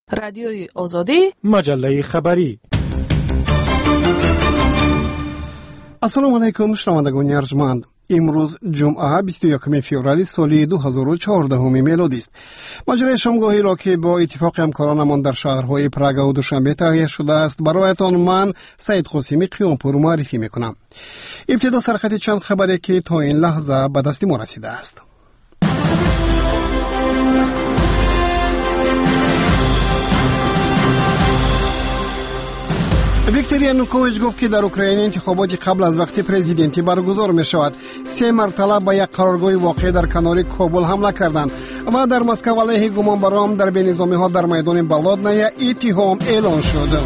رادیوی آزادی، مجله خبری. السلام علیکم شنوندگان ارجمند. امروز جمعه 21 فوریه سال 2014 میلادی است. مجری شامگاهی را که با اتفاق همکارانمان در شهرهای پراگ و دوشنبه تهیه شده است برایتان من سعید قاسمی قیامپور معرفی میکنم. ابتدا سرخط چند خبری که تا این لحظه به دست ما رسیده است. ویکتور یانوکوویچ گفت که در اوکراین انتخابات قبل از وقت پرزیدنتی برگزار می شود. 3 مرتبه به یک قرارگاه واقع در کنار کابل حمله کردند و در مسکو علیه گمانبران در بینظامی ها در میدان بلادنیه اتهام اعلان شد.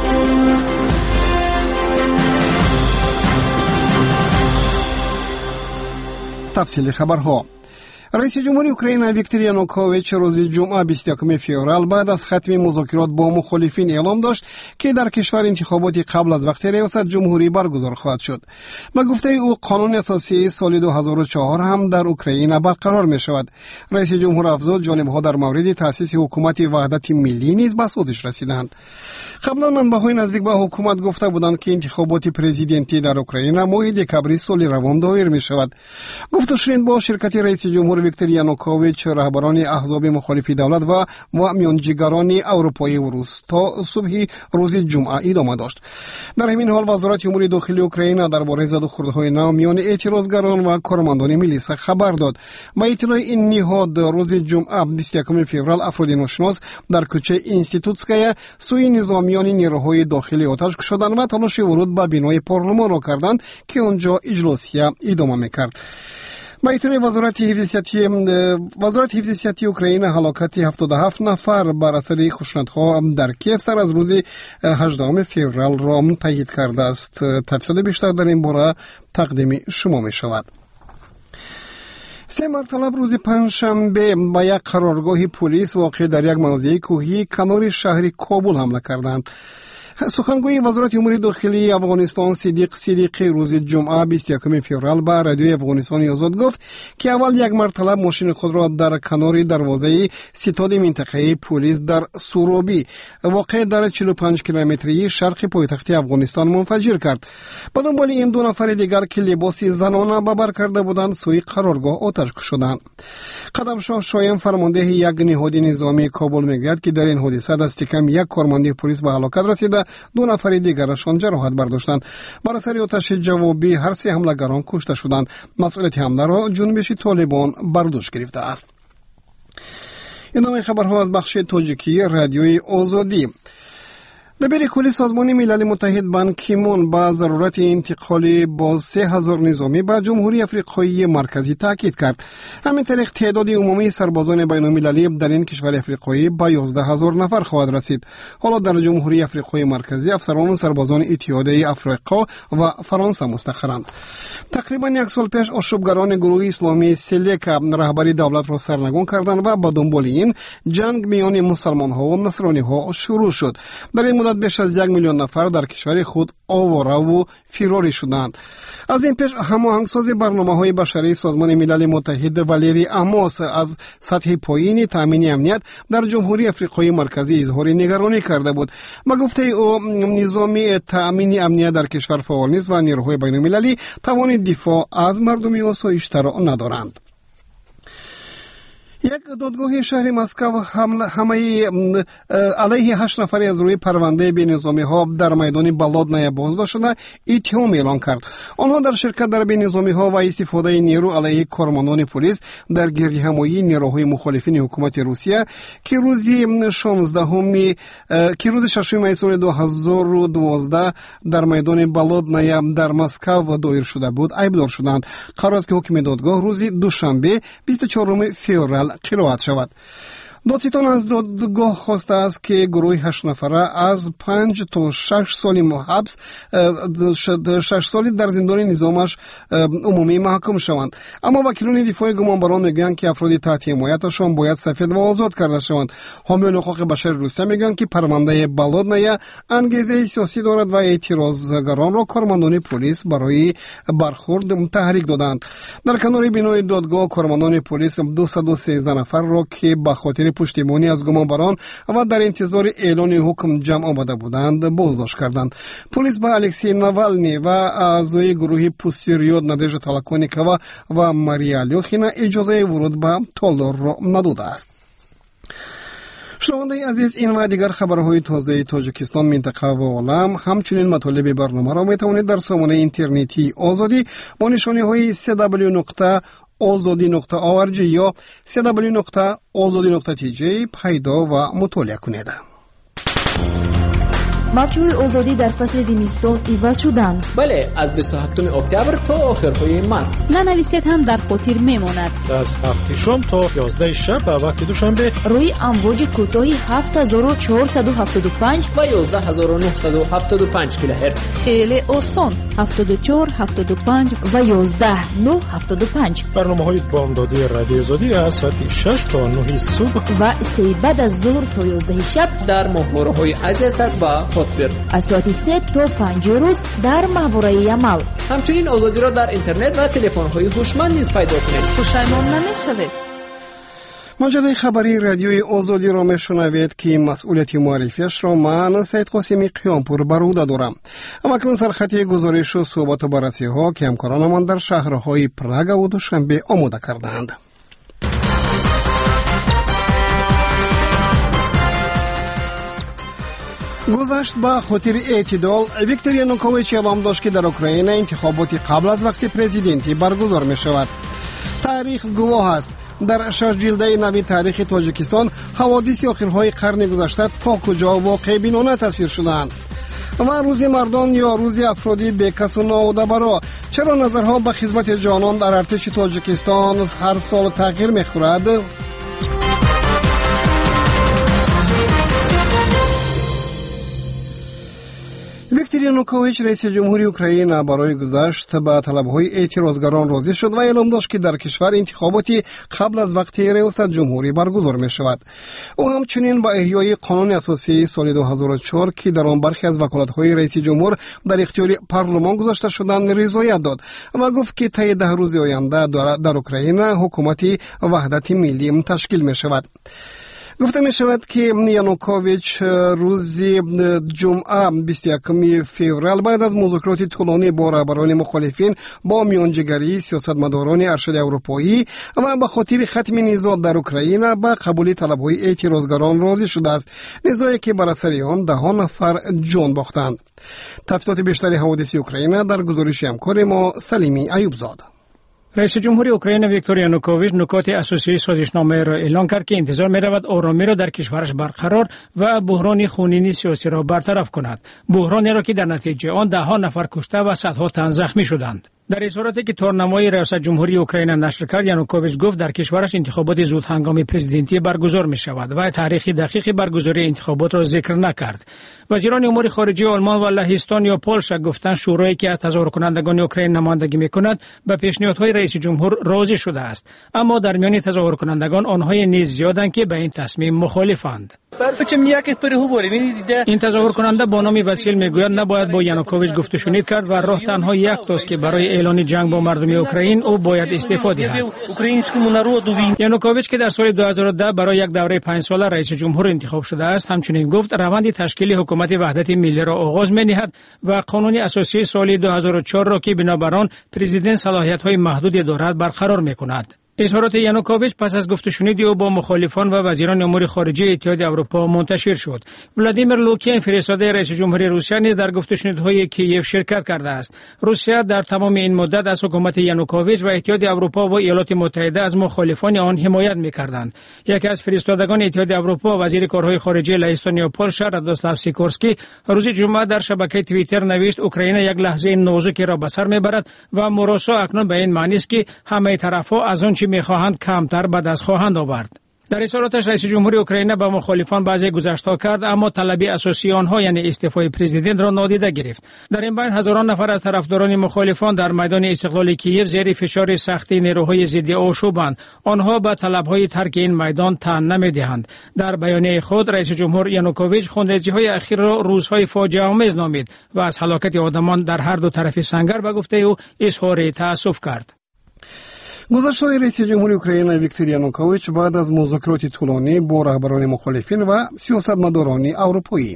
تفصیل خبرها. رئیس جمهوری اوکراین ویکتور یانوکوویچ روز جمعه 21 فوریه بعد از ختم مذاکرات با مخالفین اعلام داشت که در کشور انتخابات قبل از وقت ریاست جمهوری برگزار خواهد شد. به گفته او قانون اساسی سال 2004 هم در اوکراین برقرار می شود. رئیس جمهور افزود جانبها در مورد تأسیس حکومت وحدت ملی نیز به سودش رسیدند. قبلا منبع‌های نزدیک به حکومت گفته بودند که انتخابات پرزیدنتی در اوکراین ماه دکامبر سال روان دایر می شود. گفتگوی با شرکت رئیس جمهور ویکتور یانوکوویچ رهبران احزاب مخالف دولت و میانجیگران اروپایی و روس تا صبح روز جمعه ادامه داشت. در همین حال وزارت امور داخلی اوکراین درباره زدوخوردهای نو میان اعتراضگران و کارمندان میلیسا خبر داد. با اطلاع این نهاد روز جمعه 21 فوریه افراد ناشناس در کوچه اینستیتوتسکایا سوی نظامیان نیروهای داخلی آتش کشیدند و تلاش ورود به بینای پارلمان را کردند که آنجا اجلاسیه ادامه می‌کرد. با اطلاع وزارت حفظ صحت اوکراین هلاکت 77 نفر بر اثر خشونت‌ها در کیف سر از روز 18 فوریه را تایید کرده است. تفصیل بیشتر در این باره تقدیم شما می شود. 3 مرتبه روز پنجشنبه به یک قرارگاه پلیس واقع در یک موضع کوهی کنار شهر کابل حمله کردند. سخنگوی وزارت امور داخلی افغانستان صدیقی روز جمعه 21 فوریه به رادیوی افغانستان آزاد گفت که اول یک مرتبه ماشین خود را در کنار دروازه ستاد منطقه پلیس در سورابی واقع در 45 کیلومتری شرق پایتخت افغانستان منفجر کرد. به دنبال این 2 نفر دیگر که لباس زنانه به بر کرده بودند سوی قرارگاه آتش کشیدند. قدمشاه شایان فرمانده یک نهاد نظامی کابل میگوید که در این حادثه دست کم یک کارمند پلیس به هلاکت رسیده، 2 نفر دیگرشان جراحت برداشتند. بر اثر آتش جوابی هر 3 حمله‌گران کشته شدند. مسئولیت حمله را جنبش طالبان بر دوش گرفته است. ادامه خبرها از بخش تاجیکی رادیوی آزادی. دبیر کل سازمان ملل متحد بان کی مون با ضرورت انتقال با 3000 نظامی به جمهوری افریقایی مرکزی تاکید کرد. همین طریق تعداد عمومی سربازان بین المللی در این کشور افریقایی به 11000 نفر خواهد رسید. حالا در جمهوری افریقای مرکزی افسران و سربازان اتحادیه افریقا و فرانسه مستقرند. تقریبا 1 سال پیش آشوبگران گروه اسلامی سلک رهبری دولت را سرنگون کردند و با دنبال این جنگ میان مسلمان ها و نصرانی ها شروع شد. در این مدت بیش از 1 میلیون نفر در کشور خود آواره و فراری شدند. از این پیش هماهنگساز برنامه‌های بشری سازمان ملل متحد والری اماس از سطح پایین تامین امنیت در جمهوری افریقای مرکزی اظهار نگرانی کرده بود. با گفته او نظام تامین امنیت در کشور فعال نیست و نیروهای بین‌المللی توان دفاع از مردم آسایش‌تر را ندارند. یک دادگاه شهر مسکو همه علیه 8 نفر از روی پرونده بی‌نظامی ها در میدان بلادنیه بازداشت شده اتهام اعلان کرد. آنها در شرکت در بی‌نظامی ها و استفاده نیرو علیه کارمندان پلیس در گردهمایی نیروهای مخالفین حکومت روسیه که روز 6 می سال 2012 در میدان بلادنیه در مسکو دایر شده بود ایبدار شدند. قرار است که حکم دادگاه روز دوشنبه 24 فوریه قرائت شود. دادستان از دادگاه خواسته است که گروه 8 نفره از 5 تا 6 سال حبس 6 سالی در زندان نظامش عمومی محکوم شوند. اما وکیلان دفاع گمانبران میگویند که افراد تحت حمایتشان باید سفید و آزاد کرده شوند. حامیان حقوق بشر روسیه میگویند که پرونده بلادنیه انگیزه سیاسی دارد و اعتراضگران را کارمندان پلیس برای برخورد تحریک دادند. در کنار بینای دادگاه کارمندان پلیس 213 نفر را که به خاطر خاطر پشتیبانی از گمانبران و در انتظار اعلان حکم جمع آمده بودند بازداشت کردند. پلیس به الکسی ناوالنی و اعضای گروه پوستریود نادژدا تالاکونیکова و ماریا لوخینا اجازه ورود به تالار را نداده است. شنوندگان عزیز، این و دیگر خبرهای تازه تاجیکستان، منطقه و عالم، همچنین مطالب برنامه را میتوانید در سامانه اینترنتی آزادی با نشانی های www.azadi.org یا www.azadi.tj پیدا و مطالعه کنید. موجهای آزادی در فصل زمستان عوض شدند. بله، از 27 اکتبر تا آخرهای مارس. ننویسید هم در خاطر میماند. از 7 شام تا 11 شب به وقت دوشنبه روی امواج کوتاهی 7475 و 11975 کیلوهرتز. خیلی آسان. 74 75 و 11 975. برنامه‌های بامدادی رادیو آزادی از ساعت 6 تا 9 صبح و 3 بعد از ظهر تا 11 شب در ماهواره‌های عزیزت و از ساعت 3 تا 5 روز در ماهواره عمل. همچنین آزادی را در اینترنت و تلفن‌های هوشمند نیز پیدا کنید. پشیمان نمی‌شوید. مجله خبری رادیوی آزادی را میشنوید که مسئولیت معرفیش را من سید قاسمی قیامپور بر عهده دارم. اما اکنون سرخط گزارش و صحبت و بررسی ها که همکارانمان در شهرهای پراگ و دوشنبه آماده کردند. گذشت به خاطر اعتدال، ویکتور یانوکوویچ اعلام داشت که در اوکراین انتخابات قبل از وقت پرزیدنتی برگزار می شود. تاریخ گواه است. در 6 جلده نوی تاریخ تاجیکستان حوادث آخرهای قرن گذشته تا کجا واقع بینانه تصویر شدند. و روز مردان یا روز افرادی بیکس و ناودبرا، چرا نظرها به خدمت جانان در ارتش تاجیکستان هر سال تغییر می خورد؟ ویکتور یانوکوویچ رئیس جمهوری اوکراین برای گذشت به طلبهای اعتراضگران راضی شد و اعلام داشت که در کشور انتخاباتی قبل از وقت ریاست جمهوری برگزار می شود. او همچنین با احیای قانون اساسی سال 2004 که در آن برخی از وکالت‌های رئیس جمهور در اختیار پارلمان گذاشته شدند رضایت داد و گفت که طی 10 روز آینده در اوکراین حکومتی وحدت ملی تشکیل می شود. گفته می شود که یانوکوویچ روز جمعه 21 فوریه بعد از مذاکرات طولانی با رهبران مخالفین با میانجیگری سیاستمداران ارشد اروپایی و به خاطر ختم نزاع در اوکراین به قبول طلبهای اعتراضگران راضی شده است، نزاعی که بر اثر آن 10 نفر جان باختند. تفصیلات بیشتری حوادث اوکراین در گزارش همکار ما سلیمی ایوبزاده. رئیس جمهوری اوکراین ویکتور یانوکوویچ نکات اساسی سازشنامه را اعلان کرد که انتظار می‌رود آرامی را در کشورش برقرار و بحران خونینی سیاسی را برطرف کند. بحرانی را که در نتیجه آن 10 نفر کشته و صدها تن زخمی شدند. در اظهاراتی که تارنمای ریاست جمهوری اوکراین نشر کرد، یانوکوویچ گفت در کشورش انتخابات زود هنگام پرزیدنتی برگزار می شود و تاریخ دقیق برگزاری انتخابات را ذکر نکرد. وزیران امور خارجه آلمان و لهستان یا پولش گفتند شورایی که از تظاهر کنندگان اوکراین نمایندگی می کند به پیشنهادهای رئیس جمهور راضی شده است، اما در میان تظاهر کنندگان آنهای نیز زیادند که به این تصمیم مخالفند. این تظاهر کننده با نام وسیل میگوید نباید با یانوکوویچ گفت و شنید کرد و راه تنها یک تاست که برای اعلان جنگ با مردم اوکراین او باید استعفا دهد. یانوکوویچ که در سال 2010 برای یک دوره 5 ساله رئیس جمهور انتخاب شده است، همچنین گفت روند تشکیل حکومت وحدت ملی را آغاز می‌نهد و قانون اساسی سال 2004 را که بنابر آن پرزیدنت صلاحیت‌های محدودی دارد برقرار می‌کند. اظهارات یانوکوویچ پس از گفت و شنید او با مخالفان و وزیران امور خارجه اتحادیه اروپا منتشر شد. ولادیمیر لوکین فرستاده رئیس جمهوری روسیه نیز در گفت و شنیدهای کیف شرکت کرده است. روسیه در تمام این مدت از حکومت یانوکوویچ و اتحادیه اروپا و ایالات متحده از مخالفان آن حمایت می‌کردند. یکی از فرستادگان اتحادیه اروپا، وزیر کارهای خارجه لهستان و پولش رادوسلاو سیکورسکی، روز جمعه در شبکه توییتر نوشت اوکراین یک لحظه نازکی را به سر میبرد و مراسا اکنون به این معنی است که همه طرف‌ها از آن چه می‌خواهند کمتر به دست خواهند آورد. در اظهاراتش رئیس جمهوری اوکراین به مخالفان بعضی گذشته‌ها کرد، اما طلب اساسی آنها یعنی استعفای پرزیدنت را نادیده گرفت. در این بین هزاران نفر از طرفداران مخالفان در میدان استقلال کیف زیر فشار سختی نیروهای ضد آشوبند. آنها به طلب‌های ترک این میدان تن نمی‌دهند. در بیانیه خود رئیس جمهور یانوکوویچ خونریزی‌های اخیر را روزهای فاجعه آمیز نامید و از هلاکت آدمان در هر دو طرف سنگر به گفته او اظهار تأسف کرد. گزارش‌های رئیس جمهوری اوکراین ویکتور یانوکوویچ بعد از مذاکرات طولانی با رهبران مخالفین و سیاستمداران اروپایی.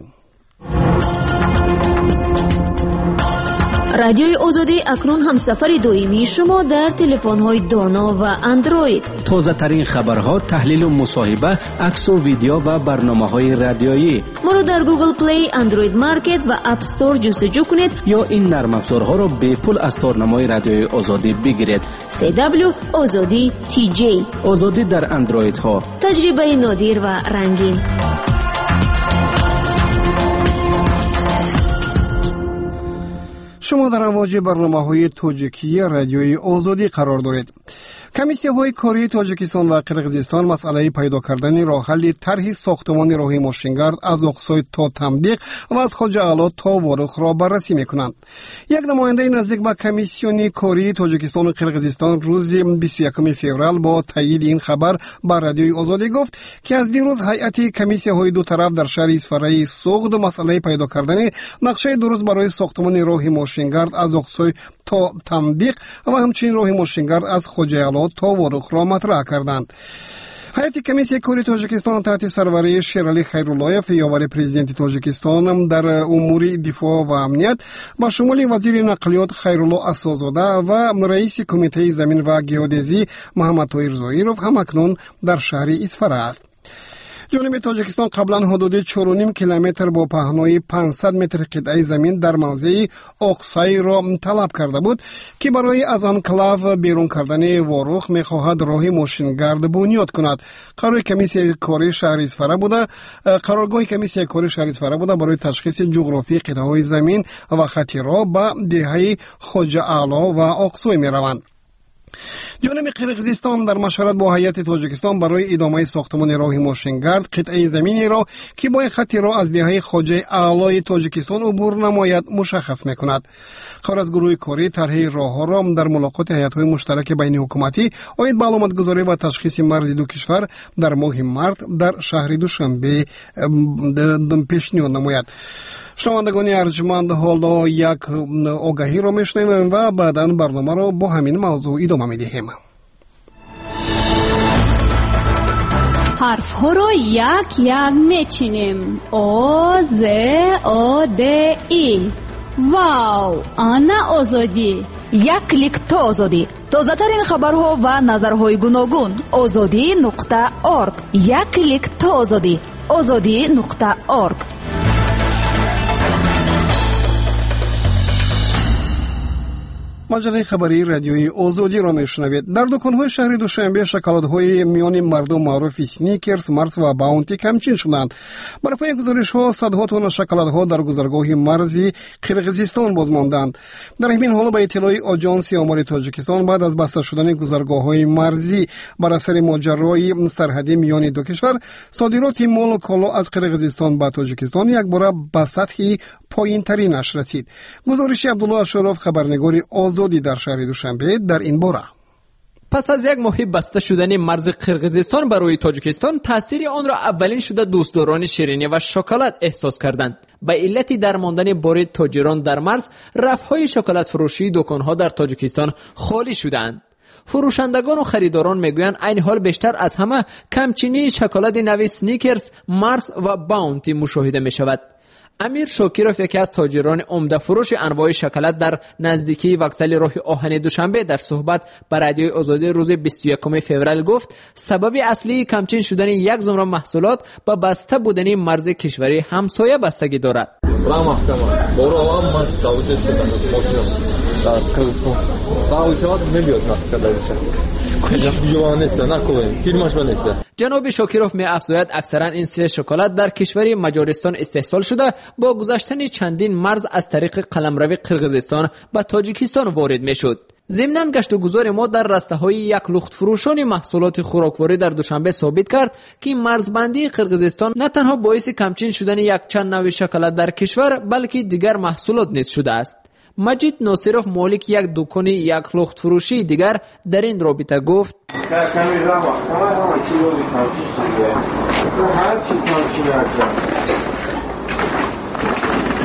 رادیوی آزادی اکنون هم سفر دائمی شما در تلفن‌های دانا و اندروید. تازه ترین خبرها، تحلیل و مصاحبه، عکس و ویدیو و برنامه‌های رادیویی. ما رو در گوگل پلی، اندروید مارکت و اپ استور جستجو کنید یا این نرم افزارها را به پول از تارنمای رادیوی آزادی بگیرید. CW آزادی TJ. آزادی در اندروید ها. تجربه نادر و رنگین. شما در امواج برنامه‌های تاجیکی رادیوی آزادی قرار دارید. کمیسی‌های کاری تاجیکستان و قرقیزستان مسئله پیدا کردن راه حل طرح ساختمان راه ماشینگرد از اقصی تا تمدیق و از خواجه اعلی تا وارخ را بررسی می‌کنند. یک نماینده نزدیک به کمیسیون کاری تاجیکستان و قرقیزستان روز 21 فوریه با تایید این خبر بر رادیوی آزادی گفت که از دیروز هیئت کمیسی‌های دو طرف در شهر اصفهان سوغد مسئله پیدا کردن نقشه درست برای ساختمان راه ماشینگرد از اقصی تا تمدیق و همچنین راه ماشینگرد از خواجه اعلی تا وارخ را مطرح کردند. هیئت کمیسیون کاری تاجیکستان تحت سروری شیرعلی خیراللهیف یاور پرزیدنت تاجیکستان در امور دفاع و امنیت با شمول وزیر نقلیات خیرالله اساس‌زاده و رئیس کمیته زمین و گئودزی محمد طاهر زاهیروف هم اکنون در شهر اصفهان است. جانب تاجیکستان قبلا حدود 4.5 کیلومتر با پهنای 500 متر قطعه زمین در موضع اقصی را طلب کرده بود که برای از انکلاو بیرون کردن وارخ می‌خواهد راه ماشینگرد بنیاد کند. قرارگاه کمیسیون کاری شهر اصفهان بوده برای تشخیص جغرافی قطعه‌های زمین و خط راه به دهه خواجه اعلی و اقصی می‌روند. جانب قرقیزستان در مشورت با هیئت تاجیکستان برای ادامه ساختمان راه ماشینگرد قطعه زمینی را که با خط راه از دهه خواجه اعلی تاجیکستان عبور نماید مشخص میکند. خبر از گروه کاری طرح راهها را در ملاقات هیئت‌های مشترک بین حکومتی آید به علامتگذاری و تشخیص مرز دو کشور در ماه مارس در شهر دوشنبه پیشنهاد نماید. شنوندگان ارجمند، حالا یک آگهی را میشنویم و بعداً برنامه را با همین موضوع ادامه میدهیم. حرف ها را یک یک میچینیم. آ ز آ د ای. واو، آنا آزادی. یک کلیک تا آزادی. تازه ترین خبرها و نظرهای گوناگون. azadi.org. یک کلیک تا آزادی. azadi.org. مجله خبری رادیوی آزادی را میشنوید. در دکان‌های شهر دوشنبه شکلات‌های میان مردم معروف سنیکرز، مارس و باونتی کمچین شدند. بر پای گزارش‌ها صدها تن شکلات‌ها در گذرگاه مرزی قرقیزستان باز ماندند. در همین حال به اطلاع آژانس آمار تاجیکستان بعد از بسته شدن گذرگاه‌های مرزی بر اثر ماجرای سرحدی میان دو کشور، صادرات مال و کالا از قرقیزستان به تاجیکستان یک بار به سطح پایین‌ترینش رسید. گزارش عبدالله اشرف، خبرنگار آزادی در شهر دوشنبه در این باره. پس از یک ماه بسته شدن مرز قرقیزستان برای تاجیکستان، تاثیر آن را اولین شده دوستداران شیرینی و شکلات احساس کردند. به علت درماندن بار تاجران در مرز، رفع‌های شکلات فروشی دکان‌ها در تاجیکستان خالی شدند. فروشندگان و خریداران میگویند این حال بیشتر از همه کمچینی شکلات نوی سنیکرز، مارس و باونتی مشاهده می شود. امیر شاکیروف، یکی از تاجران عمده فروش انواع شکلات در نزدیکی وکزل راه آهن دوشنبه، در صحبت با رادیوی آزادی روز 21 فوریه گفت سبب اصلی کمچین شدن یک زمره محصولات با بسته بودن مرز کشوری همسایه بستگی دارد. جناب شاکیروف می افزاید اکثرا این سه شکلات در کشور مجارستان استحصال شده با گذشتن چندین مرز از طریق قلمرو قرقیزستان به تاجیکستان وارد می شد. ضمناً گشتگذار ما در رسته‌های یک لخت فروشان محصولات خوراکواری در دوشنبه ثابت کرد که مرزبندی قرقیزستان نه تنها باعث کمچین شدن یک چند نوع شکلات در کشور بلکه دیگر محصولات نیز شده است. مجید ناصرов، مالک یک دکان یک لخت فروشی دیگر، در این رابطه گفت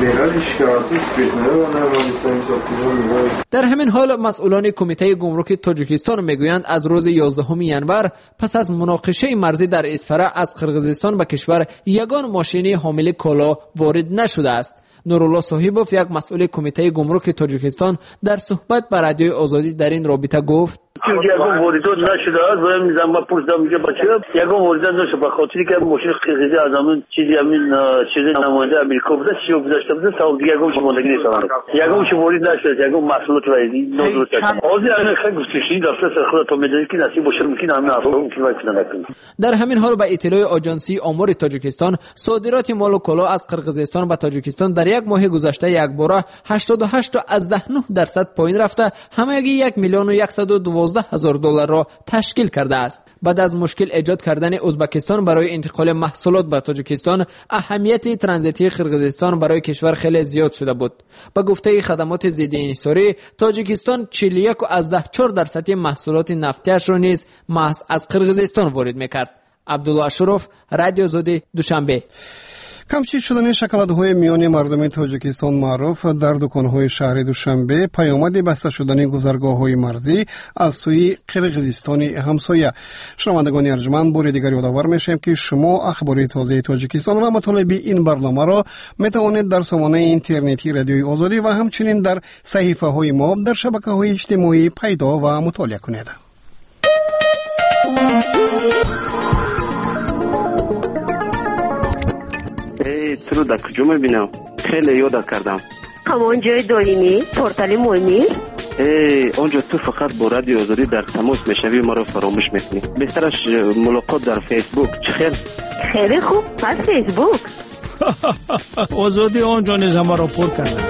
در همین حال مسئولان کمیته گمرک تاجیکستان میگویند از روز 11 ینور پس از مناقشه مرزی در اسفره از قرقیزستان به کشور یگان ماشین حامل کالا وارد نشده است. نورالله صاحبوف یک مسئول کمیته گمرک تاجیکستان در صحبت با رادیوی آزادی در این رابطه گفت یگان واردات نشده است. باید میزنم با پرسیدم میگه بچه یگان واردات نشده به خاطری که ماشین قرقیزی از همون چیزی همین چیزی نماینده امریکا بوده چیو گذاشته بوده تا دیگه یگان چه ماندگی نیست یگان چه وارد نشده یگان محصولات وایدی نودرست است. آزی اگه خیلی گفتشی دفتر خودت تو میدونی که نصیب باشه ممکن همین افراد ممکن نکنه. در همین حال به اطلاع آژانسی آمار تاجیکستان صادرات مال و کالا از قرقیزستان به تاجیکستان در یک ماه گذشته یک باره 88.9% پایین رفته همگی 1,112,000 دلار را تشکیل کرده است. بعد از مشکل ایجاد کردن ازبکستان برای انتقال محصولات به تاجیکستان، اهمیت ترانزیتی قرقیزستان برای کشور خیلی زیاد شده بود. با گفته خدمات ضد انحصاری، تاجیکستان 41.4% محصولات نفتیش را نیز محض از قرقیزستان وارد می‌کرد. عبدالله اشرف، رادیو آزادی، دوشنبه. کمچین شدن شکلات‌های میان مردم تاجیکستان معروف در دکان‌های شهر دوشنبه پیامد بسته شدن گذرگاه‌های مرزی از سوی قرقیزستان همسایه. شنوندگان ارجمند، بار دیگر یادآور می‌شیم که شما اخبار تازه تاجیکستان و مطالب این برنامه را می‌توانید در سامانه اینترنتی رادیوی آزادی و همچنین در صحیفه‌های ما در شبکه‌های اجتماعی پیدا و مطالعه کنید. تو در کجا میبینم؟ خیلی یاد کردم. همون جای دارینی؟ پورتال مهمی؟ اونجا تو فقط با رادیو آزادی در تماس میشوی ما رو فراموش میکنی. بهترش ملاقات در فیسبوک. چه خیلی خوب. پس فیسبوک آزادی اونجا نیز ما رو پر کرده.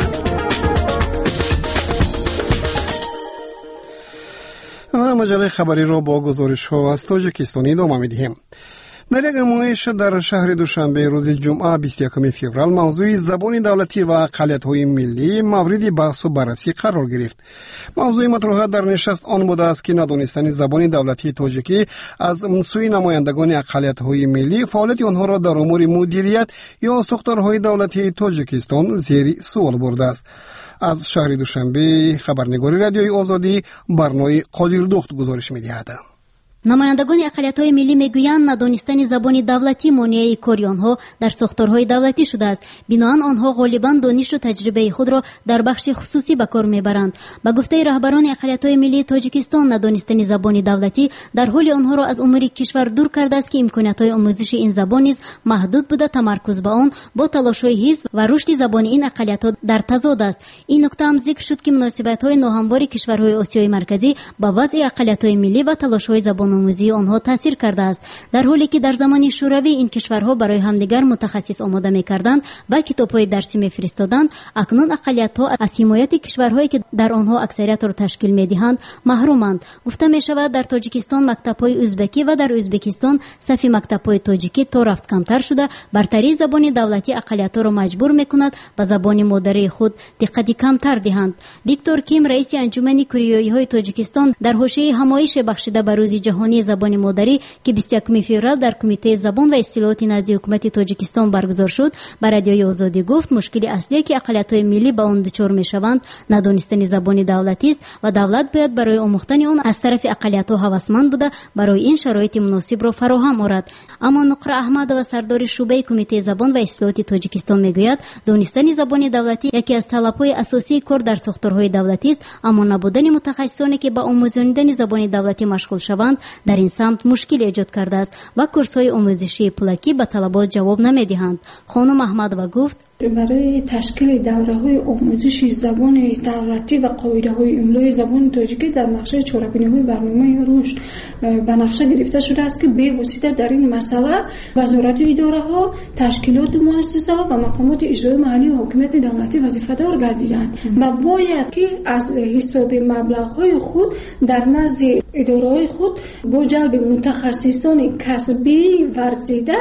و مجله خبری را با گزارش ها از تاجیکستان ادامه می‌دهیم. در یک نمایش در شهر دوشنبه روز جمعه 21 فوریه موضوع زبان دولتی و اقلیت‌های ملی مورد بحث و بررسی قرار گرفت. موضوع مطرح در نشست آن بوده است که ندانستن زبان دولتی تاجیکی از سوی نمایندگان اقلیت‌های ملی فعالیت آنها را در امور مدیریت یا ساختارهای دولتی تاجیکستان زیر سوال برده است. از شهر دوشنبه خبرنگار رادیوی آزادی برنامه قادردخت گزارش می‌دهد. نمایندگان اقلیت‌های ملی میگویند ندانستن زبان دولتی مانع کاری آنها در ساختارهای دولتی شده است. بنابراین آنها غالباً دانش و تجربه خود را در بخش خصوصی به کار میبرند. با گفته رهبران اقلیت‌های ملی تاجیکستان، ندانستن زبان دولتی در حال آنها را از امور کشور دور کرده است که امکانات‌های آموزش این زبان نیز محدود بوده. تمرکز به آن با تلاش‌های حزب و رشد زبان این اقلیت‌ها در تضاد است. این نکته هم ذکر شد که مناسبت‌های ناهموار کشورهای آسیای مرکزی با وضع اقلیت‌های ملی و تلاش‌های زبان آموزی آنها تاثیر کرده است. در حالی که در زمان شوروی این کشورها برای همدیگر متخصص آماده می‌کردند و کتاب‌های درسی می‌فرستادند، اکنون اقلیت‌ها از حمایت کشورهایی که در آنها اکثریت را تشکیل می‌دهند محرومند. گفته می‌شود در تاجیکستان مکتب‌های ازبکی و در ازبکستان صف مکتب‌های تاجیکی تا رفت کمتر شده. برتری زبان دولتی اقلیت‌ها را مجبور می‌کند به زبان مادری خود دقت کمتر دهند. ویکتور کیم، رئیس انجمن کوریایی‌های تاجیکستان، در حوزه همایش بخشیده به روز جهانی زبان مادری که 21 فوریه در کمیته زبان و اصطلاحات نزد حکومت تاجیکستان برگزار شد، به رادیوی آزادی گفت مشکل اصلی که اقلیت‌های ملی با آن دچار می‌شوند ندانستن زبان دولتی است و دولت باید برای آموختن آن از طرف اقلیت‌ها هوسمند بوده برای این شرایط مناسب را فراهم آورد. اما نقره احمد و سردار شعبه کمیته زبان و اصطلاحات تاجیکستان میگوید دانستن زبان دولتی یکی از طلب‌های اساسی کار در ساختارهای دولتی است، اما نبودن متخصصانی که با آموزاندن زبان دولتی مشغول شوند در این سمت مشکل ایجاد کرده است و کورس‌های آموزشی پلاکی به طلبات جواب نمی‌دهند. خانم احمد و گفت برای تشکیل دوره‌های آموزش زبان دولتی و قاعده‌های املای زبان تاجیکی در نقشه چهاربینی‌های برنامه رشد به نقشه گرفته شده است که به واسطه در این مسئله وزارت و اداره‌ها، تشکیلات و مؤسسه‌ها و مقامات اجرایی محلی و حکومت دولتی وظیفه‌دار گردیدند و باید که از حساب مبلغ‌های خود در نزد اداره‌های خود با جلب متخصصان کسبی ورزیده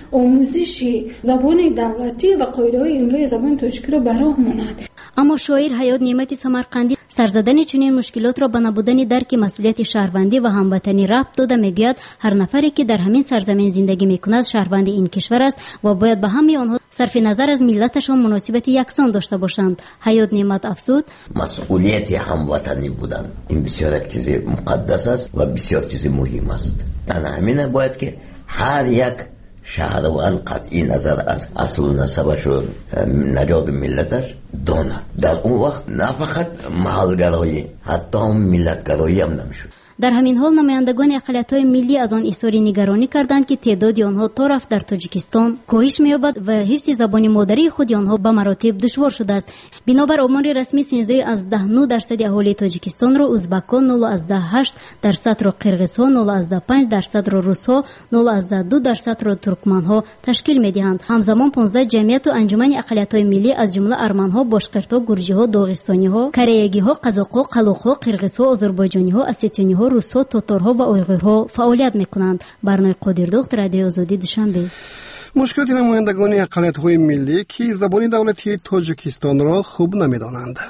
آموزش زبان دولتی و قاعده‌های املای زبان تاجیکی را براه مانند. اما شاعر حیات نعمت سمرقندی سرزدن چنین مشکلات را به نبودن درک مسئولیت شهروندی و هموطنی ربط داده میگوید هر نفری که در همین سرزمین زندگی میکند شهروند این کشور است و باید به همه آنها صرف نظر از ملتشان مناسبت یکسان داشته باشند. حیات نعمت افزود مسئولیت هموطنی بودن این بسیار یک چیز مقدس است و بسیار چیز مهم است. همین باید که هر یک شهروند قطعی نظر از اصل و نسبش و نژاد ملتش داند. در اون وقت نه فقط محلگرایی حتی ملتگرایی هم نمیشود. در همین حال نمایندگان اقلیت‌های ملی از آن اظهار نگرانی کردند که تعداد آنها تا رفت در تاجیکستان کاهش می‌یابد و حفظ زبان مادری خود آنها به مراتب دشوار شده است. بنابر آمار رسمی 13.9% اهالی تاجیکستان را ازبکان، 0.8% را قرغیزها، 0.5% را روس‌ها، 0.2% را ترکمن‌ها تشکیل می‌دهند. همزمان 15 جمعیت و انجمن اقلیت‌های ملی از جمله ارمن‌ها، باشقرت‌ها، گرجی‌ها، داغستانی‌ها، کره‌یگی‌ها، قزاق‌ها، قلوق‌ها، قرغیزها، آذربایجانی‌ها، اسیتیونی‌ها، روس‌ها، تاتارها و اویغورها فعالیت می‌کنند. برنامه قادردخت رادیو آزادی دوشنبه. مشکلات نمایندگان اقلیت‌های ملی که زبان دولتی تاجیکستان را خوب نمی‌دانند.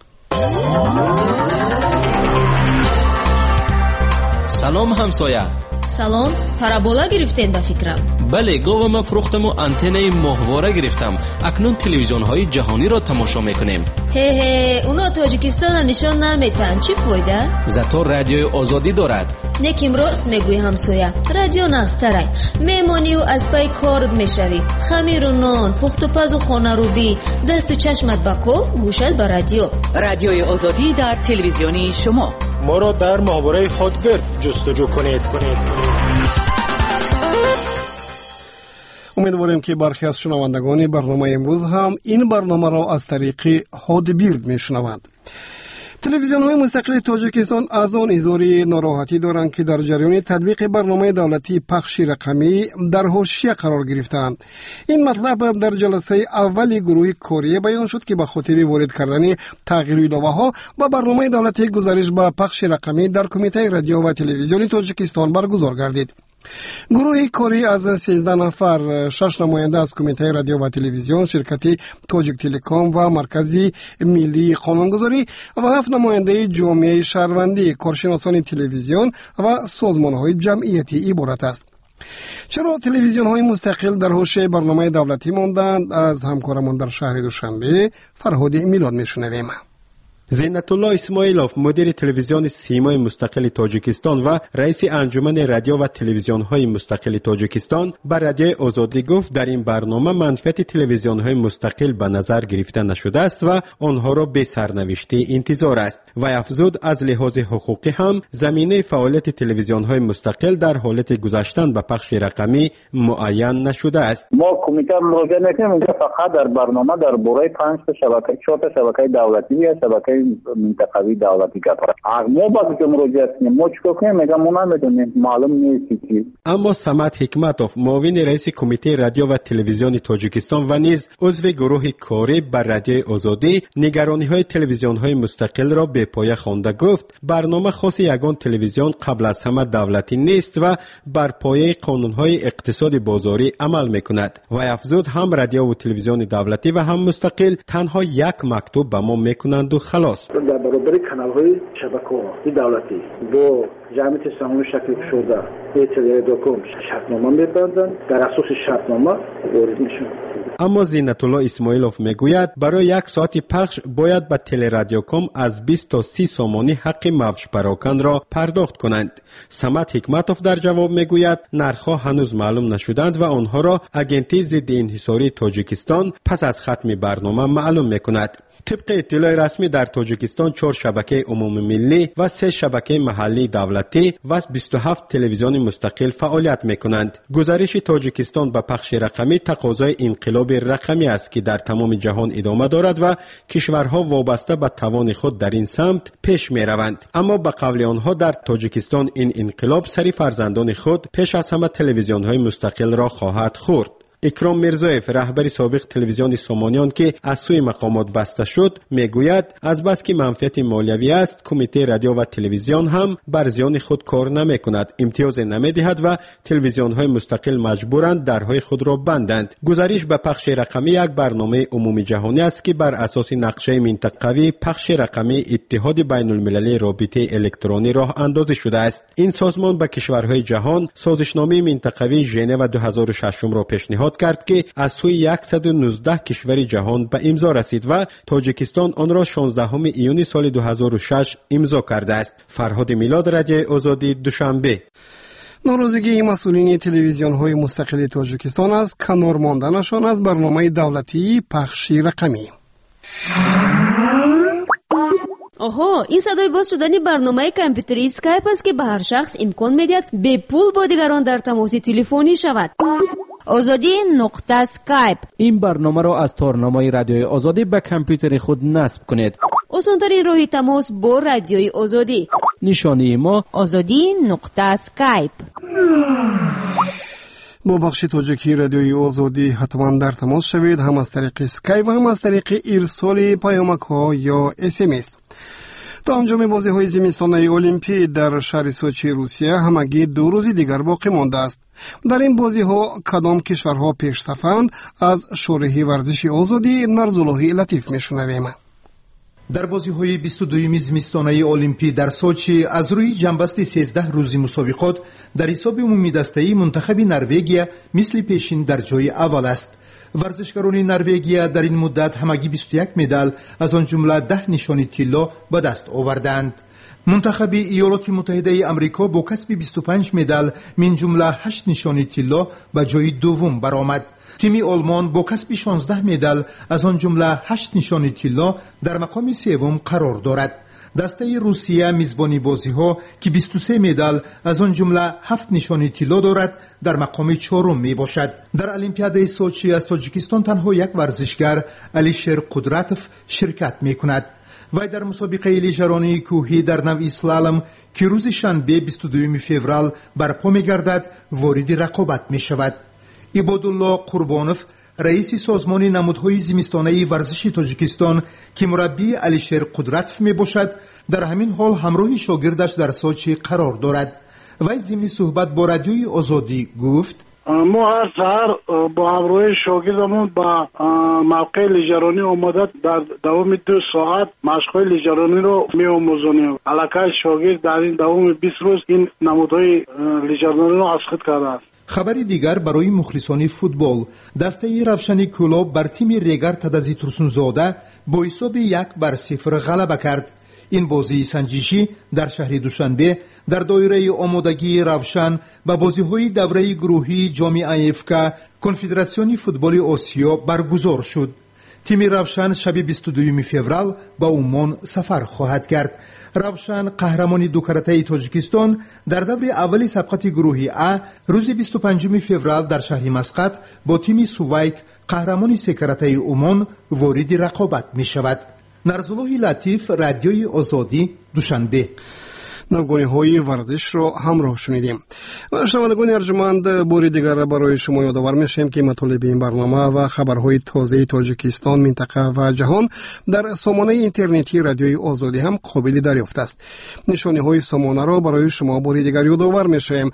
سلام همسایه. سلام، парабола гирифтен ба фикрам. бале говама фурӯхтаму антеннаи моҳвора гирифтам. акнун телевизионҳои ҷаҳониро тамошо мекунем. ҳе, уно тоҷикистонро нишон наметаҳанд. чӣ фоида? зато радиои озодӣ дорад. неким рост мегӯӣ ҳамсоя. радио нахстарай. мемонию аз пай корд мешавӣ. хамиру нон, пухтупазу хонарӯбӣ, дасту чашмат ба кор, гӯшат ба радио. радиои озодӣ дар телевизиони шумо. моро дар моҳвораи ходгирд ҷустуҷӯ кунед. امیدواریم که برخی از شنوندگان برنامه امروز هم این برنامه را از طریق هادبیرد میشنوند. تلویزیون های مستقل تاجیکستان از آن اظهار ناراحتی دارند که در جریان تطبیق برنامه دولتی پخش رقمی در حاشیه قرار گرفتند. این مطلب در جلسه اول گروه کاری بیان شد که به خاطر وارد کردن تغییر ایلاوه‌ها با برنامه دولتی گزارش به پخش رقمی در کمیته رادیو و تلویزیون تاجیکستان برگزار گردید. گروه کاری از 13 نفر، 6 نماینده از کمیته رادیو و تلویزیون، شرکت تاجیک تلکام و مرکزی ملی قانونگذاری و 7 نماینده جامعه شهروندی، کارشناسان تلویزیون و سازمان‌های جمعیتی عبارت است. چرا تلویزیون های مستقل در حوزه برنامه دولتی ماندند؟ از همکارمان در شهر دوشنبه فرهاد میلاد میشنویم. زینت الله اسماعیلوف، مدیر تلویزیون سیمای مستقل تاجیکستان و رئیس انجمن رادیو و تلویزیون های مستقل تاجیکستان، بر رادیو آزادی گفت در این برنامه منفعت تلویزیون های مستقل به نظر گرفته نشده است و آنها را به سرنوشتی انتظار است. و افزود از لحاظ حقوقی هم زمینه فعالیت تلویزیون های مستقل در حالت گذاشتن به پخش رقمی معین نشده است. ما کمیته مراجعه میکنیم فقط در برنامه در باره 5 تا شبکه، 4 تا شبکه دولتی یا شبکه منطقوی دولتی گفتار. ما با که مراجعه کنیم ما چیکار کنیم؟ میگم ما نمیدونیم، معلوم نیست چی. اما سمت حکمتوف، معاون رئیس کمیته رادیو و تلویزیون تاجیکستان و نیز عضو گروه کاری بر رادیو آزادی، نگرانی های تلویزیون های مستقل را به پایه خوانده گفت برنامه خاص یگان تلویزیون قبل از همه دولتی نیست و بر پایه قانون های اقتصاد بازاری عمل میکند. و افزود هم رادیو و تلویزیون دولتی و هم مستقل تنها یک مکتوب به ما میکنند و خلاص. در برابر کانال های شبکه دولتی با جمعیت سامانه شکل شده تلرادیوکام شرطنامه می‌بندند، در اساس شرطنامه وارد میشن. اما زینت الله اسماعیلوف میگوید برای یک ساعت پخش باید به تلرادیوکام از 20 تا 30 سومانی حق مفش پراکن را پرداخت کنند. سمت حکمتوف در جواب میگوید نرخ‌ها هنوز معلوم نشدند و آنها را اجنسی ضد انحصاری تاجیکستان پس از ختم برنامه معلوم میکند. طبق اطلاع رسمی در تاجیکستان 4 شبکه عمومی ملی و 3 شبکه محلی دولتی و 27 تلویزیون مستقل فعالیت میکنند. گزارش تاجیکستان به پخش رقمی تقاضای انقلاب رقمی است که در تمام جهان ادامه دارد و کشورها وابسته به توان خود در این سمت پیش میروند. اما به قول آنها در تاجیکستان این انقلاب سری فرزندان خود پیش از همه تلویزیون های مستقل را خواهد خورد. اکرام میرزایف رهبر سابق تلویزیون سومانیان که از سوی مقامات بسته شد میگوید از بس که منفعت مالیوی است کمیته رادیو و تلویزیون هم بر زیان خود کار نمیکند، امتیاز نمیدهد و تلویزیون های مستقل مجبورند درهای خود را بندند. گزارش به پخش رقمی یک برنامه عمومی جهانی است که بر اساس نقشه منطقوی پخش رقمی اتحاد بین المللی رابطه الکترونی راه اندازی شده است. این سازمان به کشورهای جهان سازشنامه منطقوی ژنو 2006 را پیشنهاد کرد که از سوی 119 کشور جهان به امضا رسید و تاجیکستان آن را 16 ایون سال 2006 امضا کرده است. فرهاد میلاد، رادیوی آزادی، دوشنبه. ناراضگی مسئولین تلویزیون‌های مستقل تاجیکستان از کنار ماندنشان از برنامه دولتی پخش رقمی. آها، این صدای باز شدن برنامه کامپیوتری اسکایپ است که به هر شخص امکان می‌دهد به پول با دیگران در تماس تلفنی شود. آزادی نقطه اسکایپ. این برنامه را از تارنامه رادیوی آزادی به کامپیوتر خود نصب کنید. آسان‌ترین راه تماس با رادیوی آزادی. نشانی ما آزادی نقطه اسکایپ. با بخش تاجیکی رادیوی آزادی حتما در تماس شوید، هم از طریق اسکایپ و هم از طریق ارسال پیامک ها یا SMS. تا انجام بازی‌های زمستانه المپیک در شهر سوچی روسیه همگی 2 روز دیگر باقی مانده است. در این بازی‌ها کدام کشورها پیش‌صفند؟ از شورای ورزش آزادی نرزالله لطیف می‌شنویم. در بازی‌های 22 زمستانه المپیک در سوچی از روی جنبست 13 روزی مسابقات در حساب عمومی دسته‌ای منتخب نروژ مثل پیشین در جای اول است. ورزشکاران نروژ در این مدت همگی 21 مدال از آن جمله 10 نشانی طلا به دست آوردند. منتخب ایالات متحده آمریکا با کسب 25 مدال من جمله 8 نشانی طلا به جای دوم برآمد. تیم آلمان با کسب 16 مدال از آن جمله 8 نشانی طلا در مقام سوم قرار دارد. دسته روسیه میزبانی بازی‌ها که 23 مدال از آن جمله 7 نشانی طلا دارد در مقام چهارم میباشد. در المپیاد سوچی از تاجیکستان تنها یک ورزشگر الیشر قدرتوف شرکت میکند. وی در مسابقه لیژرانی کوهی در نوع اسلالوم که روز شنبه 22 فوریه برپا میگردد وارد رقابت میشود. عبادالله قربانوف رئیس سازمان نمودهای زمستانه ورزش تاجیکستان که مربی الیشر قدرتوف می باشد در همین حال همراه شاگردش در سوچی قرار دارد. وی ضمن صحبت با رادیوی آزادی گفت: ما هر سحر با همراه شاگردمون با موقع لیژرانی آمدد در دوام 2 ساعت مشق‌های لیژرانی رو می آموزونیم. علاقه شاگرد در این دوام 20 روز این نمودهای لیژرانی رو اسقاط کرده است. خبری دیگر برای مخلصان فوتبال، دسته روشن کلوب بر تیم ریگر تدزی ترسونزاده با حساب 1-0 غلبه کرد. این بازی سنجشی در شهر دوشنبه در دایره آمادگی روشن به بازی‌های دوره گروهی جام افک کنفدراسیون فوتبال آسیا برگزار شد. تیم روشن شب 22 فوریه با عمان سفر خواهد کرد. روشن قهرمان 2 کرته تاجیکستان در دور اول سبقت گروهی ا روز 25 فوریه در شهر مسقط با تیم سوویک قهرمان 3 کرته عمان وارد رقابت می شود. نرزالله لطیف، رادیوی آزادی، دوشنبه. نوگانی‌های ورزش را همراه شنیدیم. و شنوندگان ارجمند، بار دیگر برای شما یادآور می‌شیم که مطالب این برنامه و خبرهای تازه تاجیکستان، منطقه و جهان در سامانه اینترنتی رادیوی آزادی هم قابل دریافت است. نشانه‌های سامانه را برای شما بار دیگر یادآور می‌شیم: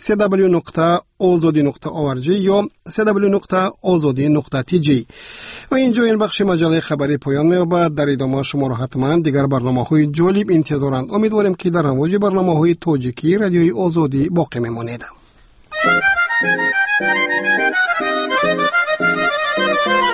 www.azadi.org یا www.azadi.tg. و اینجا این بخش مجله خبری پایان می‌یابد. در ادامه شما را حتما دیگر برنامه‌های جالب انتظارند. امیدواریم که در امواج برنامه‌های تاجیکی رادیوی آزادی باقی می‌مانید.